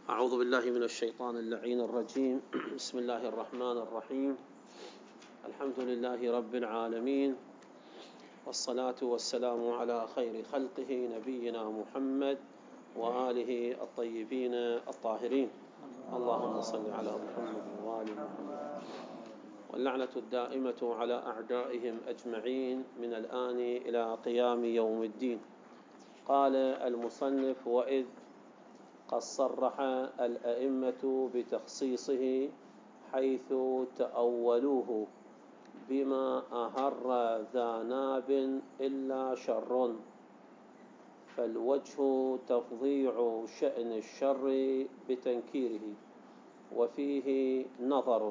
أعوذ بالله من الشيطان اللعين الرجيم. بسم الله الرحمن الرحيم. الحمد لله رب العالمين، والصلاة والسلام على خير خلقه نبينا محمد وآله الطيبين الطاهرين. اللهم صل على محمد وآل محمد. واللعنة الدائمة على أعدائهم أجمعين من الآن إلى قيام يوم الدين. قال المصنف: وإذ قد صرح الأئمة بتخصيصه حيث تأولوه بما أهر ذا ناب إلا شر، فالوجه تفضيع شأن الشر بتنكيره، وفيه نظر.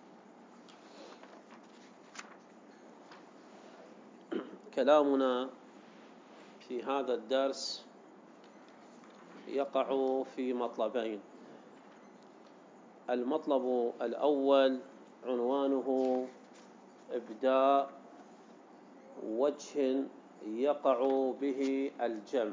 كلامنا في هذا الدرس يقع في مطلبين. المطلب الأول عنوانه إبداء وجه يقع به الجمع.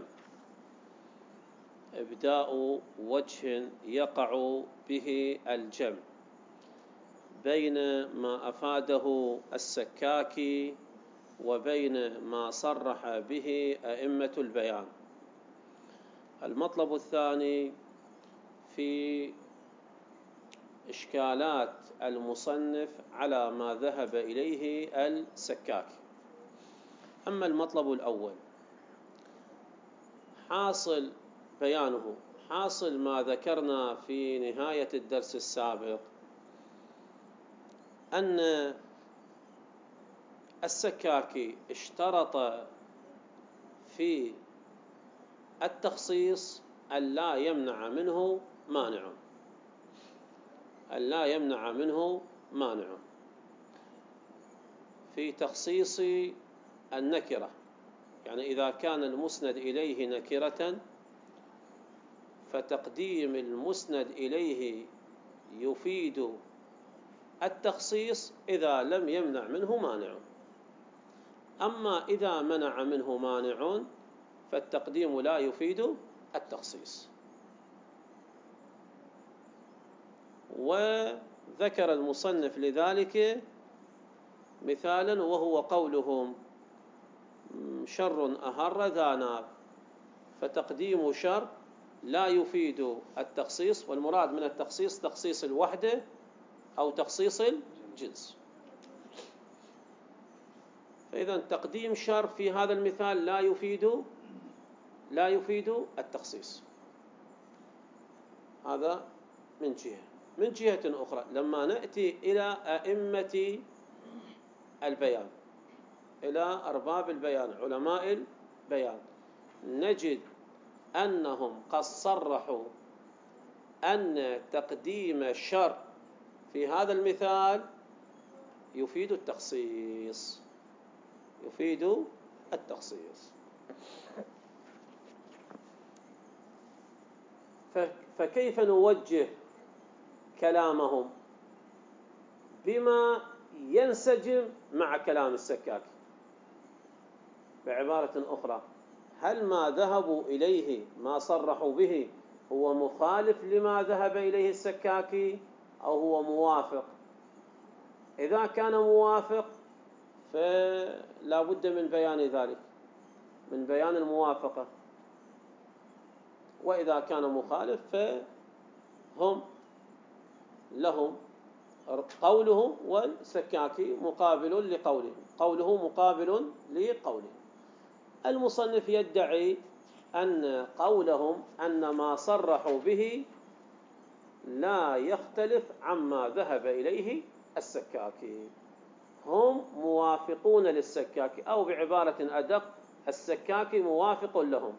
إبداء وجه يقع به الجمع بين ما أفاده السكاكي وبين ما صرح به أئمة البيان. المطلب الثاني في إشكالات المصنف على ما ذهب إليه السكاكي. أما المطلب الأول حاصل بيانه، حاصل ما ذكرنا في نهاية الدرس السابق، أن السكاكي اشترط في التخصيص أن لا يمنع منه مانع، أن لا يمنع منه مانع في تخصيص النكرة. يعني إذا كان المسند إليه نكرة فتقديم المسند إليه يفيد التخصيص إذا لم يمنع منه مانع. أما إذا منع منه مانع فالتقديم لا يفيد التخصيص. وذكر المصنف لذلك مثالا، وهو قولهم شر أهر ذا ناب، فتقديم شر لا يفيد التخصيص، والمراد من التخصيص تخصيص الوحدة أو تخصيص الجنس. فإذا تقديم شر في هذا المثال لا يفيد التخصيص. هذا من جهة. من جهة أخرى لما نأتي إلى أئمة البيان، إلى أرباب البيان، علماء البيان، نجد أنهم قد صرحوا أن تقديم الشر في هذا المثال يفيد التخصيص، يفيد التخصيص. فكيف نوجه كلامهم بما ينسجم مع كلام السكاكي؟ بعبارة أخرى، هل ما ذهبوا إليه، ما صرحوا به، هو مخالف لما ذهب إليه السكاكي أو هو موافق؟ إذا كان موافق فلا بد من بيان ذلك، من بيان الموافقة. وإذا كان مخالف فهم لهم قولهم، والسكاكي مقابل لقولهم، قوله مقابل لقولهم. المصنف يدعي أن قولهم أن ما صرحوا به لا يختلف عما ذهب إليه السكاكي، هم موافقون للسكاكي، أو بعبارة أدق السكاكي موافق لهم،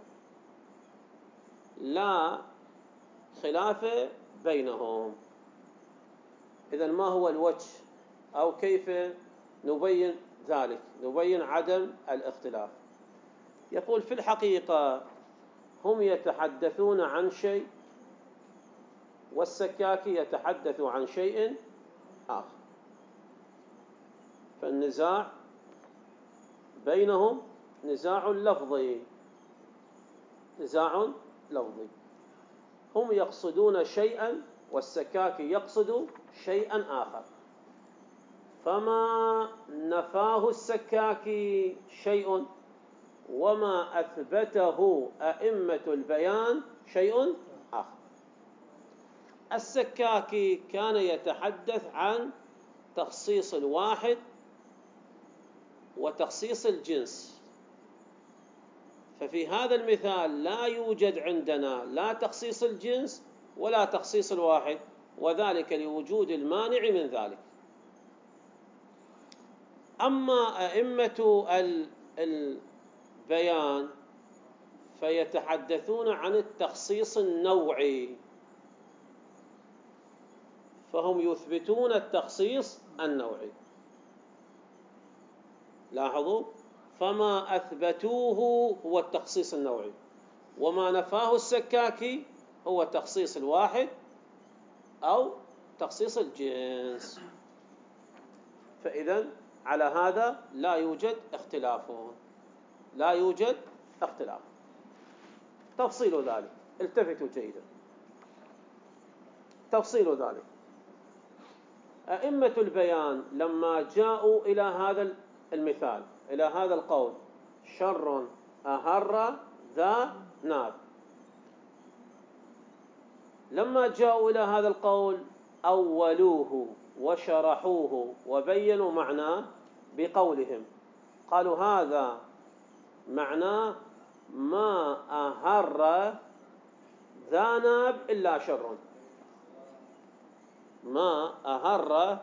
لا خلاف بينهم. إذن ما هو الوجه أو كيف نبين ذلك، نبين عدم الاختلاف؟ يقول: في الحقيقة هم يتحدثون عن شيء والسكاكي يتحدث عن شيء آخر، فالنزاع بينهم نزاع لفظي، نزاع لفظي. هم يقصدون شيئا والسكاكي يقصد شيئا آخر. فما نفاه السكاكي شيء وما أثبته أئمة البيان شيء آخر. السكاكي كان يتحدث عن تخصيص الواحد وتخصيص الجنس، ففي هذا المثال لا يوجد عندنا لا تخصيص الجنس ولا تخصيص الواحد، وذلك لوجود المانع من ذلك. أما أئمة البيان فيتحدثون عن التخصيص النوعي، فهم يثبتون التخصيص النوعي. لاحظوا، فما أثبتوه هو التخصيص النوعي، وما نفاه السكاكي هو تخصيص الواحد أو تخصيص الجنس. فإذا على هذا لا يوجد اختلاف، لا يوجد اختلاف. تفصيل ذلك، التفتوا جيدا، تفصيل ذلك. أئمة البيان لما جاءوا إلى هذا المثال، إلى هذا القول: شر أهر ذا ناب، لما جاءوا إلى هذا القول أولوه وشرحوه وبينوا معناه بقولهم، قالوا هذا معناه ما أهر ذا ناب إلا شر، ما أهر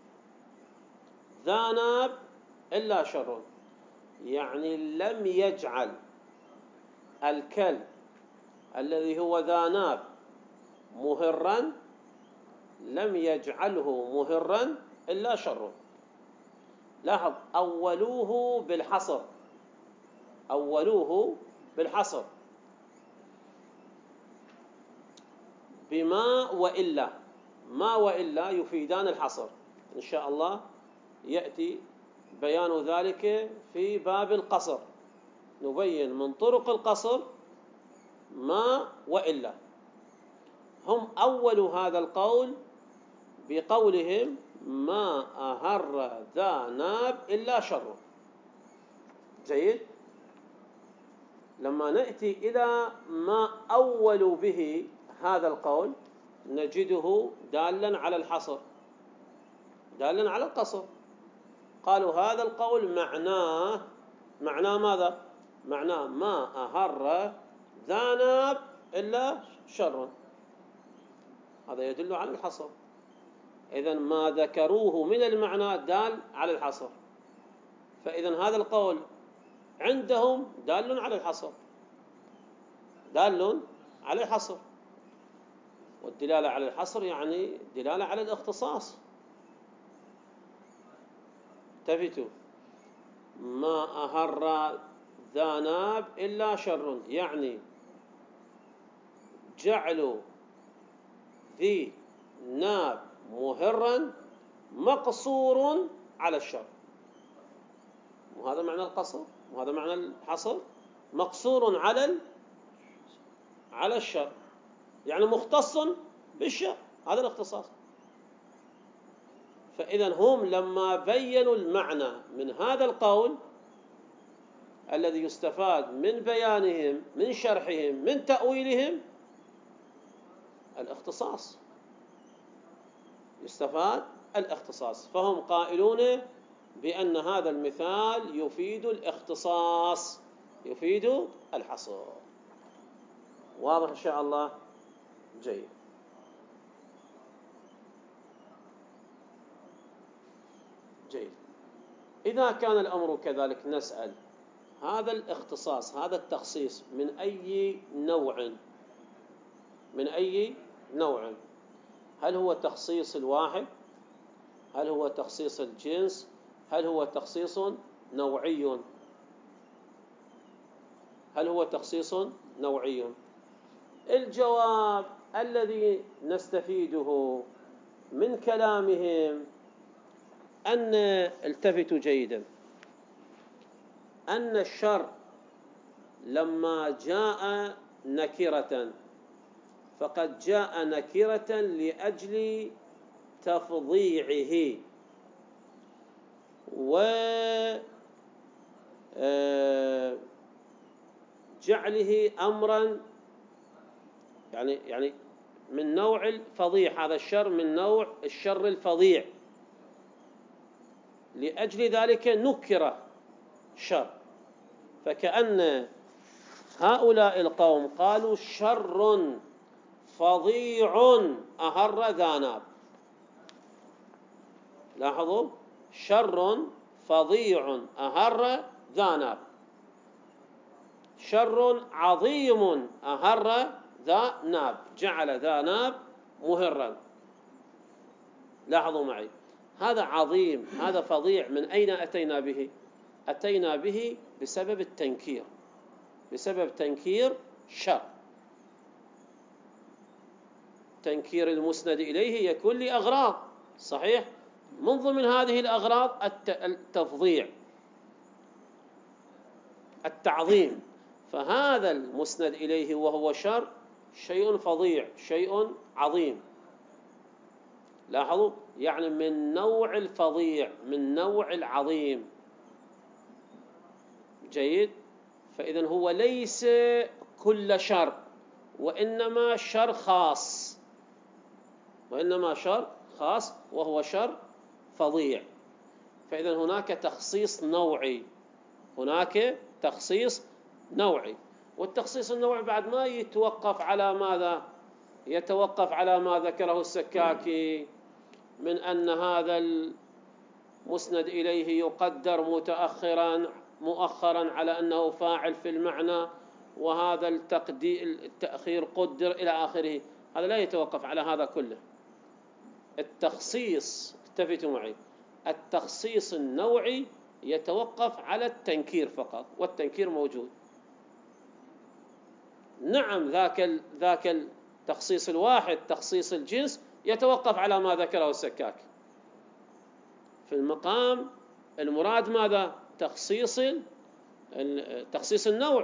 ذا ناب إلا شر، يعني لم يجعل الكلب الذي هو ذا ناب مهرا، لم يجعله مهرا إلا شر. لاحظ، أولوه بالحصر، أولوه بالحصر، بما وإلا، ما وإلا يفيدان الحصر. إن شاء الله يأتي بيان ذلك في باب القصر، نبين من طرق القصر ما وإلا. هم أولوا هذا القول بقولهم ما أهر ذا ناب إلا شر. جيد. لما نأتي إلى ما أولوا به هذا القول نجده دالا على الحصر، دالا على القصر. قالوا هذا القول معناه ماذا؟ معناه ما أهر ذا ناب إلا شر، هذا يدل على الحصر. إذن ما ذكروه من المعنى دال على الحصر، فإذن هذا القول عندهم دال على الحصر، دال على الحصر. والدلالة على الحصر يعني دلالة على الاختصاص. التفتوا، ما أهر ذا ناب إلا شر، يعني جعلوا ذي ناب مهرا مقصور على الشر. وهذا معنى القصر، وهذا معنى الحصر، مقصور على الشر، يعني مختص بالشر، هذا الاختصاص. فإذا هم لما بينوا المعنى من هذا القول الذي يستفاد من بيانهم، من شرحهم، من تأويلهم، الاختصاص، يستفاد الاختصاص. فهم قائلون بأن هذا المثال يفيد الاختصاص، يفيد الحصر. واضح إن شاء الله؟ جيد. جيد. إذا كان الأمر كذلك نسأل هذا الاختصاص، هذا التخصيص من أي نوع؟ من أي نوع؟ هل هو تخصيص الواحد؟ هل هو تخصيص الجنس؟ هل هو تخصيص نوعي؟ هل هو تخصيص نوعي؟ الجواب الذي نستفيده من كلامهم أن، التفتوا جيدا، أن الشر لما جاء نكرة فقد جاء نكرة لأجل تفضيعه وجعله أمرا، يعني من نوع الفظيع، هذا الشر من نوع الشر الفظيع، لأجل ذلك نكر شر. فكأن هؤلاء القوم قالوا شر فظيع أهر ذا ناب. لاحظوا، شر فظيع أهر ذا ناب، شر عظيم أهر ذا ناب، جعل ذا ناب مهرا. لاحظوا معي، هذا عظيم، هذا فظيع، من أين أتينا به؟ أتينا به بسبب التنكير، بسبب تنكير شر. تنكير المسند إليه يكون لأغراض، صحيح؟ من ضمن هذه الأغراض التفظيع، التعظيم. فهذا المسند إليه وهو شر شيء فظيع، شيء عظيم. لاحظوا، يعني من نوع الفظيع، من نوع العظيم. جيد. فإذن هو ليس كل شر، وإنما شر خاص، وإنما شر خاص وهو شر فظيع. فإذن هناك تخصيص نوعي، هناك تخصيص نوعي. والتخصيص النوعي بعد ما يتوقف على ماذا؟ يتوقف على ما ذكره السكاكي من أن هذا المسند إليه يقدر مؤخرا على أنه فاعل في المعنى، وهذا التأخير قدر إلى آخره. هذا لا يتوقف على هذا كله. التخصيص، التفتوا معي، التخصيص النوعي يتوقف على التنكير فقط، والتنكير موجود. نعم، ذاك التخصيص الواحد، تخصيص الجنس، يتوقف على ما ذكره السكاك. في المقام المراد ماذا؟ تخصيص النوع،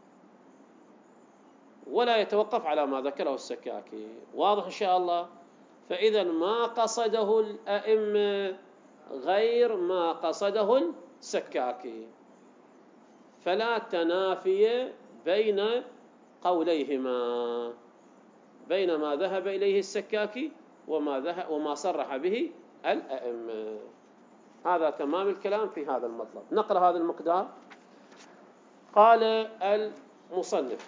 ولا يتوقف على ما ذكره السكاكي. واضح إن شاء الله؟ فإذا ما قصده الأئمة غير ما قصده السكاكي، فلا تنافي بين قوليهما، بين ما ذهب إليه السكاكي وما صرح به الأئمة. هذا تمام الكلام في هذا المطلب. نقرأ هذا المقدار. قال المصنف: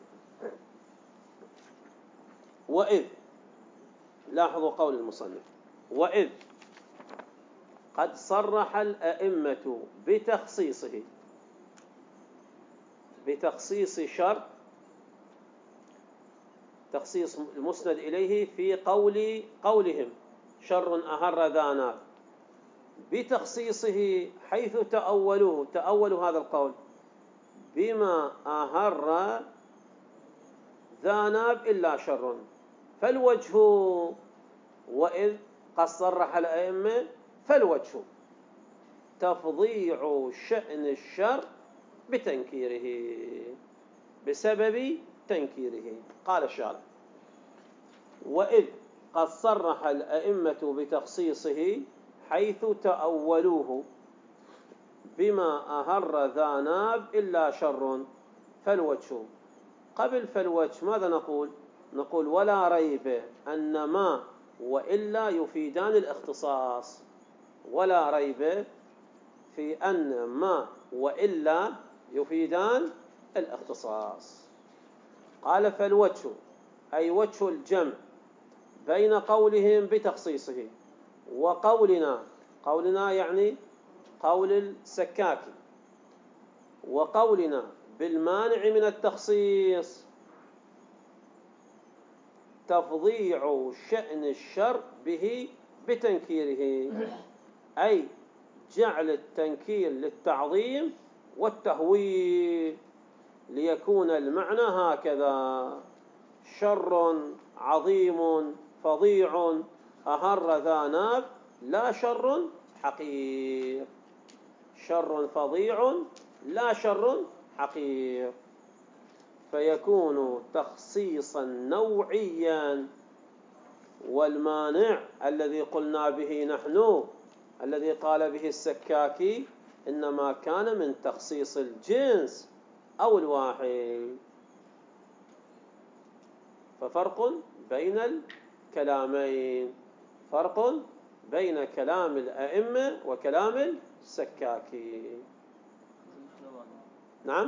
وإذ، لاحظوا قول المصنف: وإذ قد صرح الأئمة بتخصيص شرط، تخصيص المسند إليه في قولهم شر أهر ذا ناب، بتخصيصه حيث تأولوا هذا القول بما أهر ذا ناب إلا شر. فالوجه، وإذ قد صرح الأئمة، فالوجه تفضيع شأن الشر بتنكيره، بسبب تنكيره. قال الشارح: وإذ قد صرح الأئمة بتخصيصه حيث تأولوه بما أهر ذا ناب إلا شر. فالوجه، قبل فالوجه ماذا نقول؟ نقول: ولا ريب أن ما وإلا يفيدان الاختصاص. ولا ريب في أن ما وإلا يفيدان الاختصاص. قال: فالوجه، أي وجه الجمع بين قولهم بتخصيصه قولنا يعني قول السكاكي، وقولنا بالمانع من التخصيص، تفضيع شأن الشر به بتنكيره، أي جعل التنكير للتعظيم والتهويل، ليكون المعنى هكذا: شر عظيم فظيع أهر ذا ناب لا شر حقير. شر فظيع لا شر حقير. فيكون تخصيصا نوعيا. والمانع الذي قلنا به نحن الذي قال به السكاكي إنما كان من تخصيص الجنس أو الواحد. ففرق بين الكلامين، فرق بين كلام الأئمة وكلام السكاكي. نعم.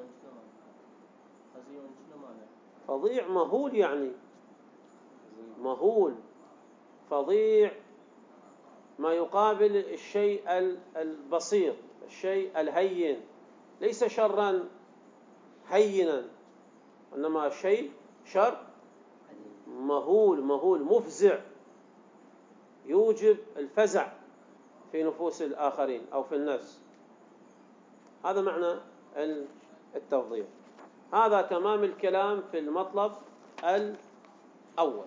فظيع مهول، يعني مهول فظيع ما يقابل الشيء البسيط، الشيء الهين، ليس شرا هينا، إنما شيء شر مهول، مهول مفزع، يوجب الفزع في نفوس الآخرين أو في النفس. هذا معنى التفضيل. هذا تمام الكلام في المطلب الأول.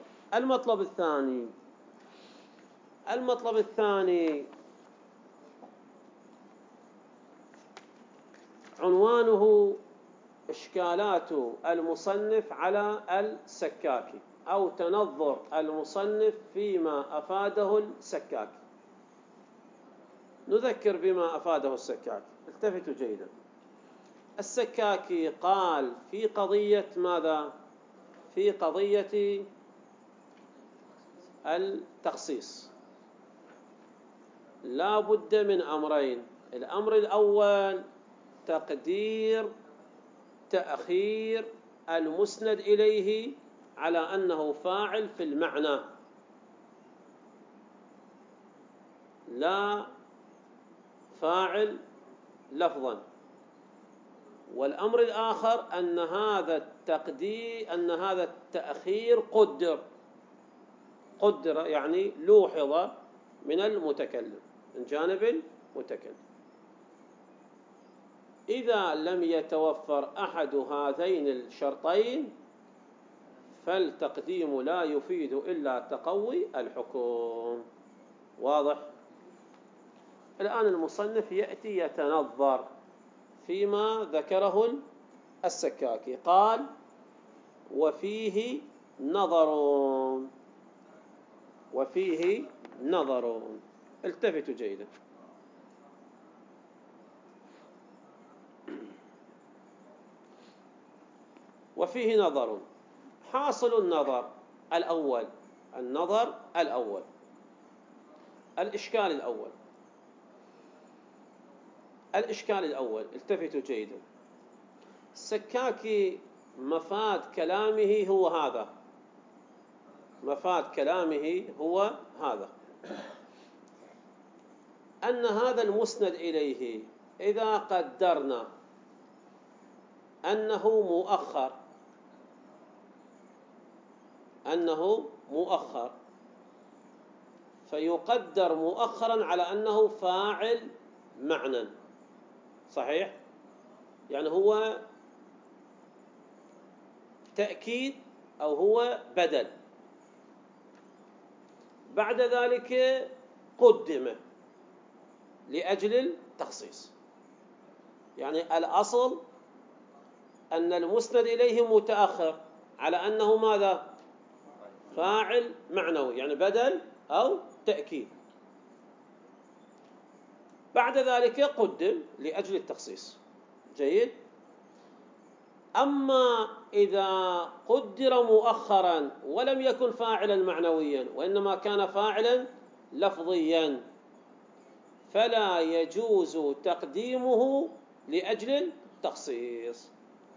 المطلب الثاني عنوانه إشكالات المصنف على السكاكي، أو تنظر المصنف فيما أفاده السكاكي. نذكر بما أفاده السكاكي، التفتوا جيدا. السكاكي قال في قضية ماذا؟ في قضية التخصيص لا بد من أمرين. الأمر الأول تأخير المسند إليه على أنه فاعل في المعنى، لا فاعل لفظا. والأمر الآخر أن هذا التأخير قدر يعني لوحظ من المتكلم، من جانب المتكلم. إذا لم يتوفر أحد هذين الشرطين فالتقديم لا يفيد إلا تقوي الحكم. واضح؟ الآن المصنف يأتي يتنظر فيما ذكره السكاكي. قال وفيه نظر. التفتوا جيدا. وفيه نظر. حاصل النظر الأول الإشكال الأول. التفتوا جيدا. السكاكي مفاد كلامه هو هذا، أن هذا المسند إليه إذا قدرنا أنه مؤخر فيقدر مؤخرا على أنه فاعل معنى. صحيح؟ يعني هو تأكيد أو هو بدل. بعد ذلك قدم لأجل التخصيص. يعني الأصل أن المسند إليه متأخر على أنه ماذا؟ فاعل معنوي، يعني بدل أو تأكيد. بعد ذلك قدم لأجل التخصيص. جيد. أما إذا قدر مؤخرا ولم يكن فاعلا معنويا وإنما كان فاعلا لفظيا فلا يجوز تقديمه لأجل التخصيص.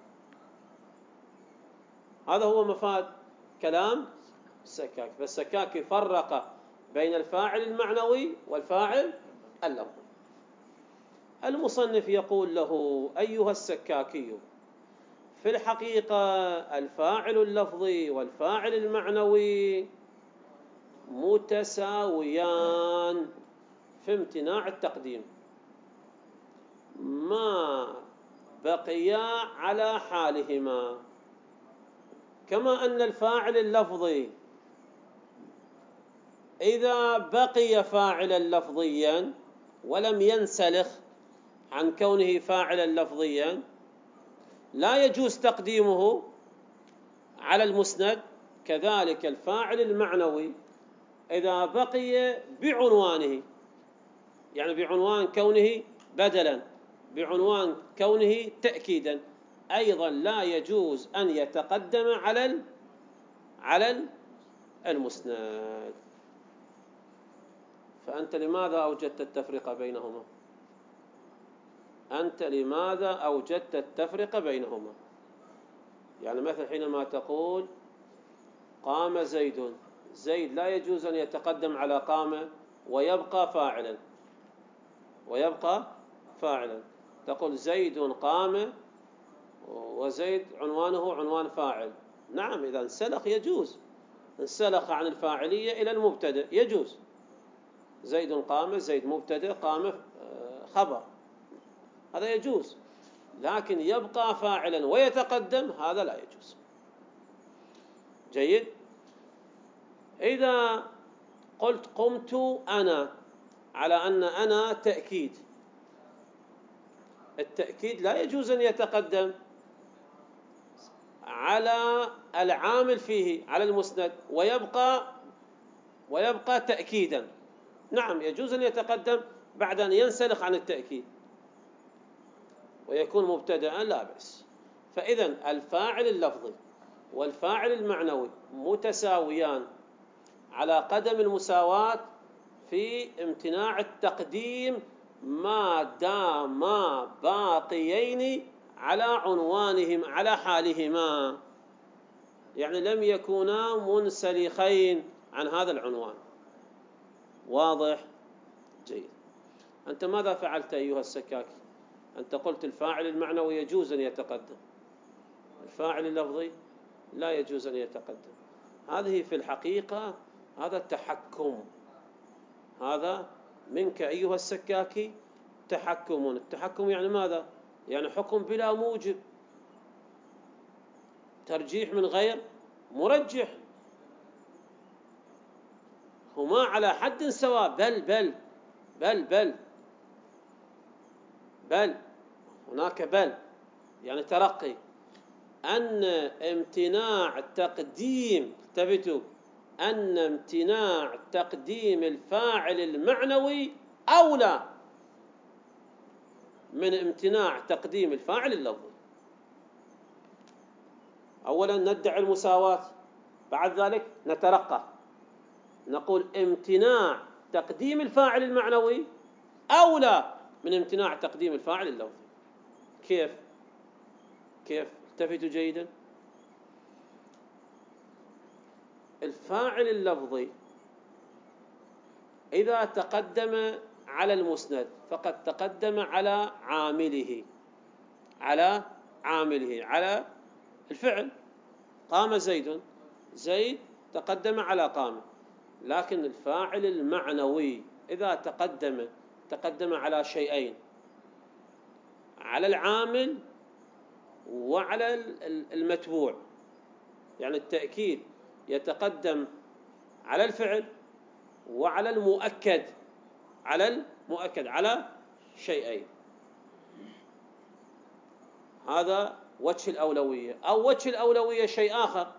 هذا هو مفاد كلام السكاكي. فالسكاكي فرق بين الفاعل المعنوي والفاعل اللفظي. المصنف يقول له أيها السكاكي، في الحقيقة الفاعل اللفظي والفاعل المعنوي متساويان في امتناع التقديم ما بقيا على حالهما، كما أن الفاعل اللفظي إذا بقي فاعلا لفظيا ولم ينسلخ عن كونه فاعلا لفظيا لا يجوز تقديمه على المسند، كذلك الفاعل المعنوي إذا بقي بعنوانه، يعني بعنوان كونه بدلا، بعنوان كونه تأكيدا، أيضا لا يجوز أن يتقدم على المسند. فأنت لماذا أوجدت التفرقة بينهما؟ أنت لماذا أوجدت التفرقة بينهما؟ يعني مثلا حينما تقول قام زيد، زيد لا يجوز أن يتقدم على قام ويبقى فاعلا، تقول زيد قام وزيد عنوانه عنوان فاعل. نعم، إذا انسلخ يجوز، انسلخ عن الفاعلية إلى المبتدأ يجوز. زيد قام، زيد مبتدأ، قام خبر، هذا يجوز. لكن يبقى فاعلا ويتقدم، هذا لا يجوز. جيد. إذا قلت قمت أنا، على أن أنا تأكيد، التأكيد لا يجوز أن يتقدم على العامل فيه على المسند ويبقى تأكيدا. نعم، يجوز أن يتقدم بعد أن ينسلخ عن التأكيد ويكون مبتدأ، لا بأس. فإذا الفاعل اللفظي والفاعل المعنوي متساويان على قدم المساواة في امتناع التقديم ما داما باقيين على عنوانهم على حالهما، يعني لم يكونا منسلخين عن هذا العنوان. واضح؟ جيد. أنت ماذا فعلت أيها السكاكي؟ أنت قلت الفاعل المعنوي يجوز أن يتقدم، الفاعل اللفظي لا يجوز أن يتقدم. هذه في الحقيقة هذا التحكم، هذا منك أيها السكاكي تحكم. التحكم يعني ماذا؟ يعني حكم بلا موجب، ترجيح من غير مرجح، هما على حد سواء. بل بل بل بل بل هناك بل يعني ترقي، أن امتناع تقديم، انتبهوا، أن امتناع تقديم الفاعل المعنوي أولى من امتناع تقديم الفاعل اللفظي. أولا ندعي المساواة، بعد ذلك نترقى نقول امتناع تقديم الفاعل المعنوي أولى من امتناع تقديم الفاعل اللفظي. كيف؟ التفتوا جيدا. الفاعل اللفظي إذا تقدم على المسند فقد تقدم على عامله، على الفعل. قام زيد، زيد تقدم على قام. لكن الفاعل المعنوي إذا تقدم على شيئين، على العامل وعلى المتبوع. يعني التأكيد يتقدم على الفعل وعلى المؤكد، على شيئين. هذا وجه الأولوية. أو وجه الأولوية شيء آخر،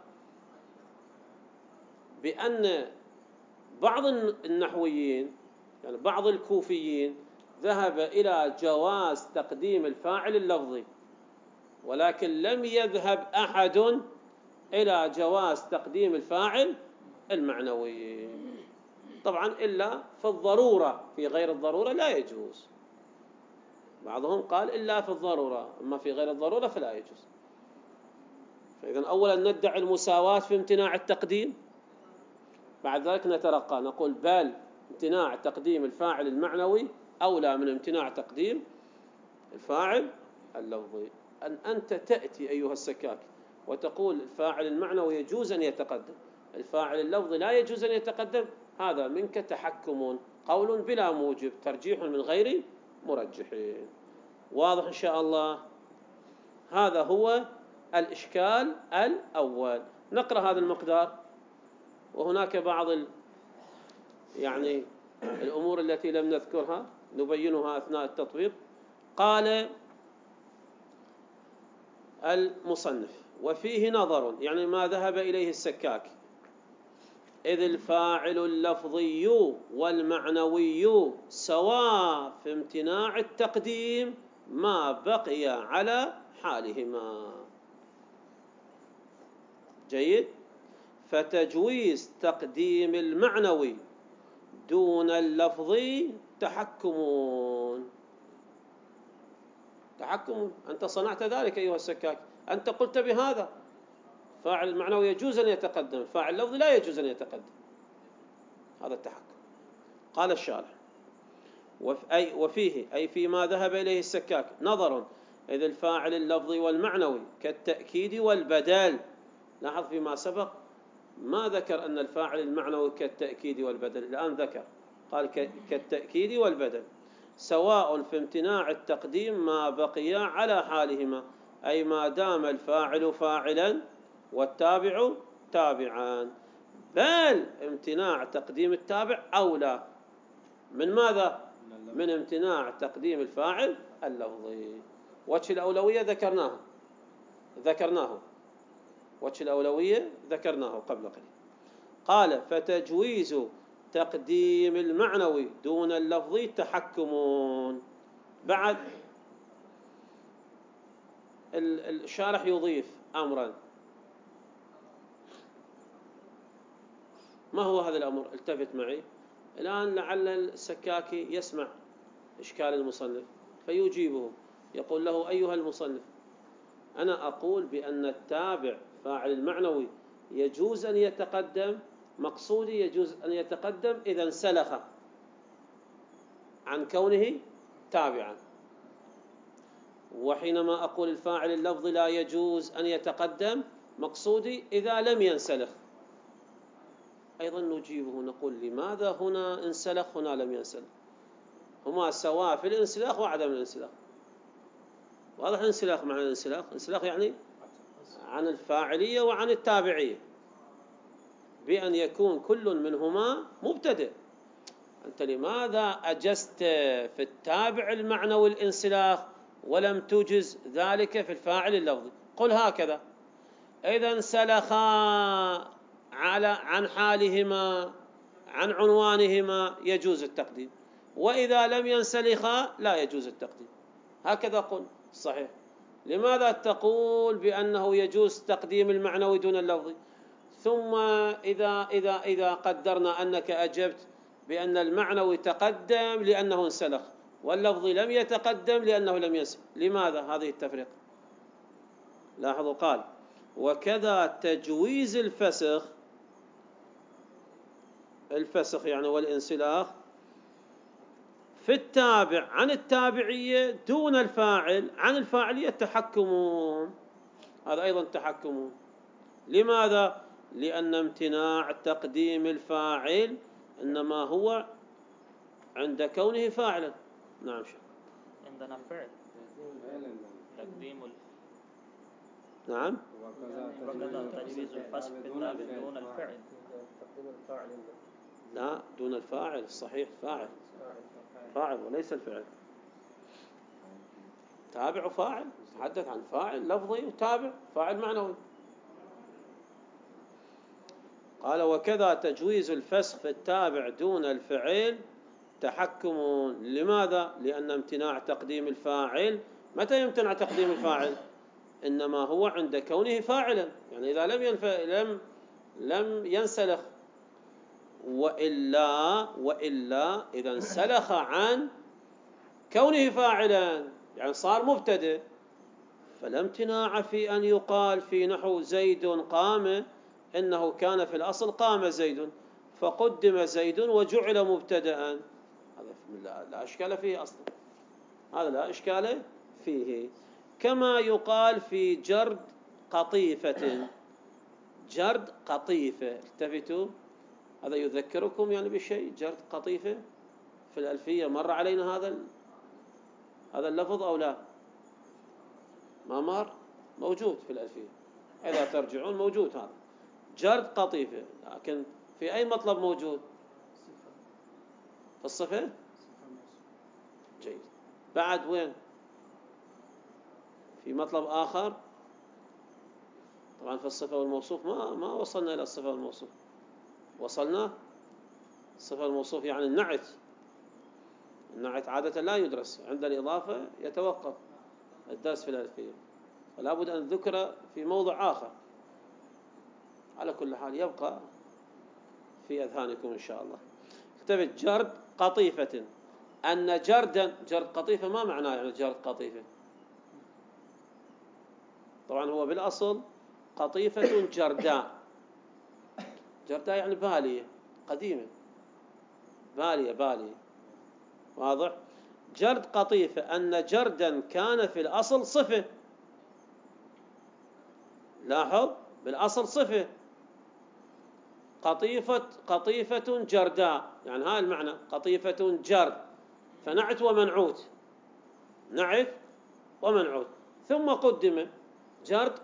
بأن بعض النحويين يعني بعض الكوفيين ذهب إلى جواز تقديم الفاعل اللفظي، ولكن لم يذهب أحد إلى جواز تقديم الفاعل المعنوي. طبعا إلا في الضرورة، في غير الضرورة لا يجوز. بعضهم قال إلا في الضرورة، أما في غير الضرورة فلا يجوز. فإذا أولا ندعي المساواة في امتناع التقديم، بعد ذلك نترقى نقول بل امتناع تقديم الفاعل المعنوي أولى من امتناع تقديم الفاعل اللفظي. أن أنت تأتي أيها السكاك وتقول الفاعل المعنوي يجوز أن يتقدم، الفاعل اللفظي لا يجوز أن يتقدم، هذا منك تحكم، قول بلا موجب، ترجيح من غير مرجحين. واضح إن شاء الله؟ هذا هو الإشكال الأول. نقرأ هذا المقدار، وهناك بعض يعني الأمور التي لم نذكرها نبينها أثناء التطبيق. قال المصنف: وفيه نظر، يعني ما ذهب إليه السكاكي، إذ الفاعل اللفظي والمعنوي سواء في امتناع التقديم ما بقي على حالهما. جيد. فتجويز تقديم المعنوي دون اللفظي تحكم. أنت صنعت ذلك أيها السكاك، أنت قلت بهذا فاعل المعنوي يجوز أن يتقدم، فاعل اللفظي لا يجوز أن يتقدم. هذا التحكم. قال الشارح: وفيه أي فيما ذهب إليه السكاك نظر، إذ الفاعل اللفظي والمعنوي كالتأكيد والبدل. لاحظ فيما سبق ما ذكر أن الفاعل المعنوي كالتأكيد والبدل، الآن ذكر، قال كالتأكيد والبدل سواء في امتناع التقديم ما بقيا على حالهما، أي ما دام الفاعل فاعلا والتابع تابعا، بل امتناع تقديم التابع أولى من ماذا؟ من امتناع تقديم الفاعل اللفظي. وجه الأولوية ذكرناه وجه الأولوية ذكرناه قبل قليل. قال: فتجويز تقديم المعنوي دون اللفظي تحكم. بعد الشارح يضيف أمرا. ما هو هذا الأمر؟ التفت معي الآن، لعل السكاكي يسمع إشكال المصنف فيجيبه، يقول له: أيها المصنف، أنا أقول بأن التابع فاعل المعنوي يجوز أن يتقدم، مقصودي يجوز أن يتقدم إذا انسلخ عن كونه تابعا، وحينما أقول الفاعل اللفظي لا يجوز أن يتقدم مقصودي إذا لم ينسلخ. أيضا نجيبه نقول: لماذا هنا انسلخ هنا لم ينسلخ؟ هما سواء في الانسلاخ وعدم الانسلاخ. واضح الانسلاخ معنى الانسلاخ؟ انسلاخ يعني عن الفاعلية وعن التابعية، بأن يكون كل منهما مبتدئ. أنت لماذا أجزت في التابع المعنوي الانسلاخ ولم تجز ذلك في الفاعل اللفظي؟ قل هكذا: إذا انسلخا عن حالهما عن عنوانهما يجوز التقديم، وإذا لم ينسلخا لا يجوز التقديم. هكذا قل. صحيح. لماذا تقول بأنه يجوز تقديم المعنوي دون اللفظي؟ ثم إذا قدرنا أنك أجبت بأن المعنوي تقدم لأنه انسلخ واللفظي لم يتقدم لأنه لم ينسلخ، لماذا هذه التفرقة؟ لاحظوا، قال: وكذا تجويز الفسخ يعني والانسلاخ في التابع عن التابعية دون الفاعل عن الفاعلية تحكمون. هذا أيضا تحكمون. لماذا؟ لأن امتناع تقديم الفاعل إنما هو عند كونه فاعلا. نعم شيخ. عندنا فعل تقديم نعم. وكذا تجويز الفسخ في التابع دون الفعل. لا، دون الفاعل. صحيح، فاعل وليس الفعل. تابع وفاعل، تحدث عن فاعل لفظي وتابع فاعل معنوي. قال: وكذا تجويز الفسخ في التابع دون الفعل تحكم. لماذا؟ لأن امتناع تقديم الفاعل، متى يمتنع تقديم الفاعل؟ إنما هو عند كونه فاعلا، يعني إذا لم ينسلخ. وإلا إذا انسلخ عن كونه فاعلا، يعني صار مبتدئ، فلا امتناع في أن يقال في نحو زيد قام إنه كان في الأصل قام زيد فقدم زيد وجعل مبتدأ. هذا لا إشكال فيه أصلا، هذا لا إشكال فيه. كما يقال في جرد قطيفة. جرد قطيفة، التفتوا، هذا يذكركم يعني بشيء. جرد قطيفة في الألفية مر علينا هذا اللفظ أو لا؟ ما مر؟ موجود في الألفية، إذا ترجعون موجود هذا جرد قطيفة، لكن في أي مطلب موجود؟ في الصفة. جيد. بعد وين؟ في مطلب آخر طبعا في الصفة والموصوف ما وصلنا إلى الصفة والموصوف. وصلنا الصفة والموصوف يعني النعت عادة لا يدرس، عند الإضافة يتوقف الدرس في الألفية، فلا بد أن ذكر في موضع آخر. على كل حال يبقى في أذهانكم إن شاء الله. اكتبت جرد قطيفة، أن جرد قطيفة ما معناه يعني جرد قطيفة؟ طبعا هو بالأصل قطيفة جرداء يعني بالية قديمة، بالية واضح. جرد قطيفة، أن جردا كان في الأصل صفة. لاحظ بالأصل صفة. قطيفة جرداء يعني هاي المعنى، قطيفة جرد، فنعت ومنعوت، نعت ومنعوت. ثم قدم جرد،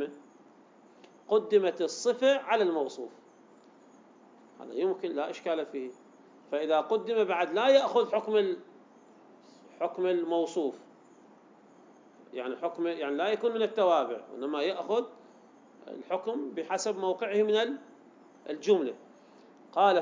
قدمت الصفة على الموصوف، هذا يمكن لا إشكال فيه. فإذا قدم بعد لا يأخذ حكم الموصوف، يعني لا يكون من التوابع، وإنما يأخذ الحكم بحسب موقعه من الجملة. قال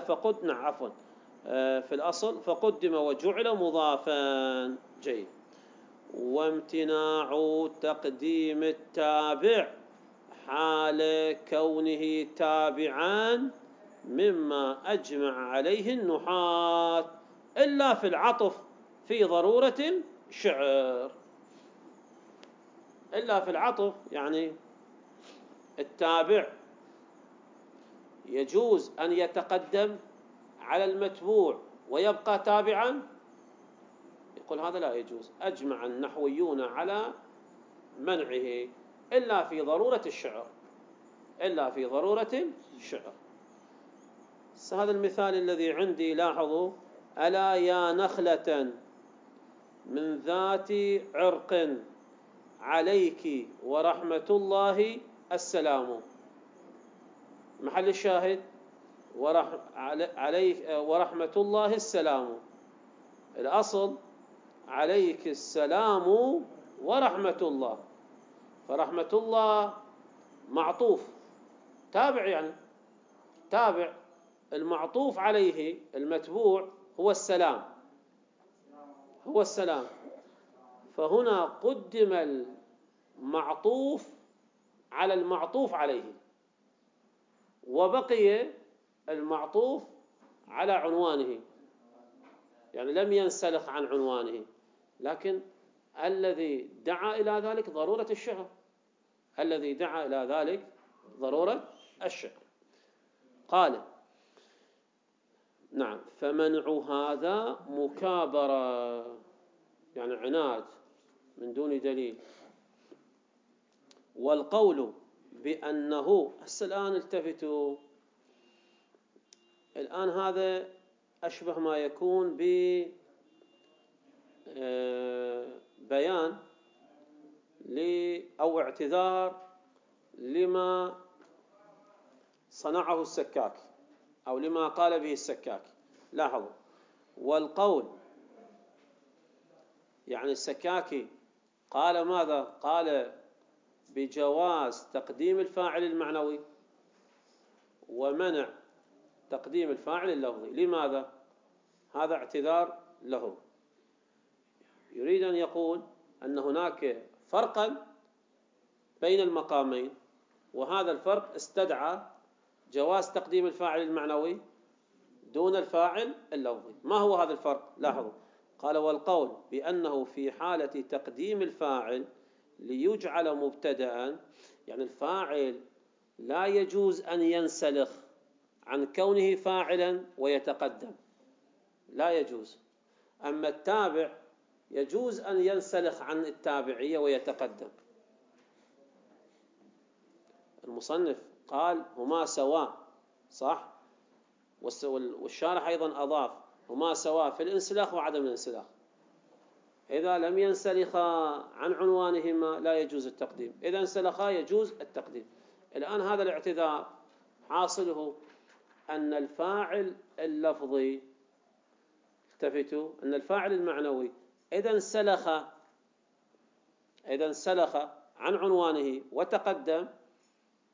في الأصل فقدم وجعل مضافا. جيد. وامتناع تقديم التابع حال كونه تابعان مما أجمع عليه النحاة إلا في العطف في ضرورة الشعر. إلا في العطف يعني التابع يجوز أن يتقدم على المتبوع ويبقى تابعا، يقول هذا لا يجوز. أجمع النحويون على منعه إلا في ضرورة الشعر، هذا المثال الذي عندي لاحظوا: ألا يا نخلة من ذات عرق عليك ورحمة الله السلام. محل الشاهد عليك ورحمة الله السلام. الأصل عليك السلام ورحمة الله، فرحمة الله معطوف تابع، يعني تابع المعطوف عليه المتبوع هو السلام. فهنا قدم المعطوف على المعطوف عليه، وبقي المعطوف على عنوانه، يعني لم ينسلخ عن عنوانه، لكن الذي دعا إلى ذلك ضرورة الشعر. قال: نعم. فمنع هذا مكابرة، يعني عناد من دون دليل. والقول بأنه الآن التفتوا، الآن هذا أشبه ما يكون بيان أو اعتذار لما صنعه السكاك أو لما قال به السكاك. لاحظوا: والقول يعني السكاكي قال ماذا؟ قال بجواز تقديم الفاعل المعنوي ومنع تقديم الفاعل اللفظي. لماذا؟ هذا اعتذار له، يريد أن يقول أن هناك فرقا بين المقامين، وهذا الفرق استدعى جواز تقديم الفاعل المعنوي دون الفاعل اللفظي. ما هو هذا الفرق؟ لاحظوا: قال: والقول بأنه في حالة تقديم الفاعل ليجعل مبتدأ، يعني الفاعل لا يجوز أن ينسلخ عن كونه فاعلا ويتقدم، لا يجوز. أما التابع يجوز أن ينسلخ عن التابعية ويتقدم. المصنف قال هما سواء، صح؟ والشارح أيضا أضاف هما سواء في الانسلاخ وعدم الانسلاخ. إذا لم ينسلخا عن عنوانهما لا يجوز التقديم، إذا انسلخا يجوز التقديم. الآن هذا الاعتذار حاصله أن الفاعل اللفظي، التفتوا، أن الفاعل المعنوي إذا انسلخ عن عنوانه وتقدم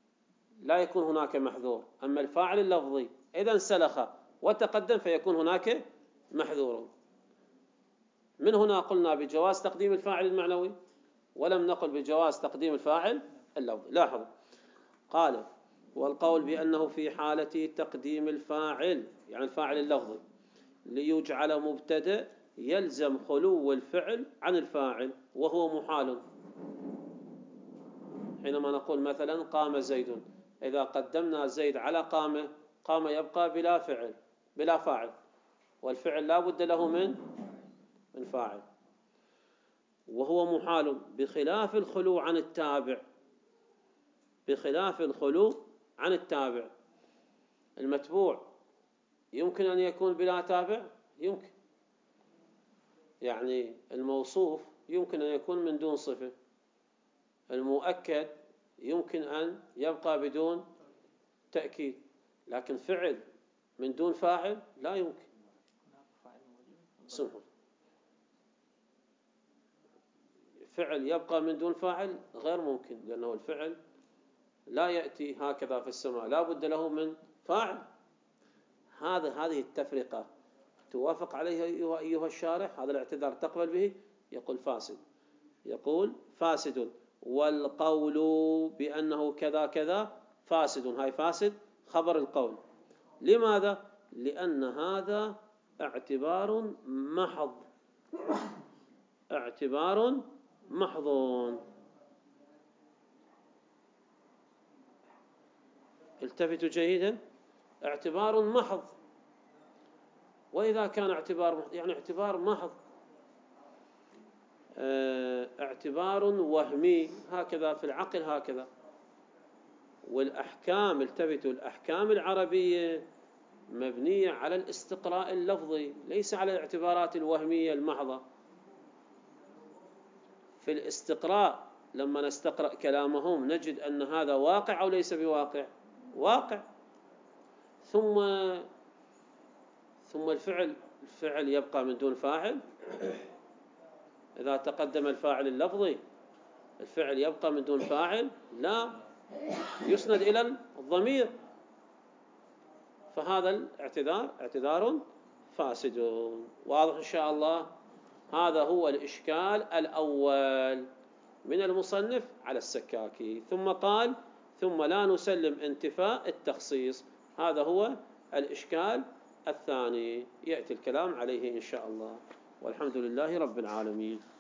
لا يكون هناك محذور. أما الفاعل اللفظي إذا انسلخ وتقدم فيكون هناك محذور. من هنا قلنا بجواز تقديم الفاعل المعنوي، ولم نقل بجواز تقديم الفاعل اللفظي. لاحظوا قال: والقول بأنه في حالة تقديم الفاعل، يعني الفاعل اللفظي، ليجعل مبتدأ يلزم خلو الفعل عن الفاعل وهو محال. حينما نقول مثلا قام زيد، إذا قدمنا زيد على قام، قام يبقى بلا فعل بلا فاعل، والفعل لا بد له من فاعل، وهو محال بخلاف الخلو عن التابع. بخلاف الخلو عن التابع، المتبوع يمكن أن يكون بلا تابع، يمكن، يعني الموصوف يمكن أن يكون من دون صفة، المؤكد يمكن أن يبقى بدون تأكيد، لكن فعل من دون فاعل لا يمكن. سمحوا، فعل يبقى من دون فاعل غير ممكن، لأنه الفعل لا يأتي هكذا في السماء، لا بد له من فاعل. هذه التفرقة توافق عليها أيها الشارح؟ هذا الاعتذار تقبل به؟ يقول فاسد، يقول فاسد، والقول بأنه كذا كذا فاسد. هاي فاسد خبر القول. لماذا؟ لأن هذا اعتبار محض، اعتبار محض. التفتوا جيدا، اعتبار محض. وإذا كان اعتبار محض يعني اعتبار محض، اعتبار وهمي، هكذا في العقل هكذا. والأحكام، التفتوا، الأحكام العربية مبنية على الاستقراء اللفظي، ليس على الاعتبارات الوهمية المحضة. في الاستقراء لما نستقرأ كلامهم نجد أن هذا واقع أو ليس بواقع؟ واقع. ثم الفعل يبقى من دون فاعل. إذا تقدم الفاعل اللفظي الفعل يبقى من دون فاعل، لا يسند إلى الضمير. فهذا الاعتذار اعتذار فاسد. واضح إن شاء الله؟ هذا هو الإشكال الأول من المصنف على السكاكي. ثم قال: ثم لا نسلم انتفاء التخصيص. هذا هو الإشكال الثاني، يأتي الكلام عليه إن شاء الله. والحمد لله رب العالمين.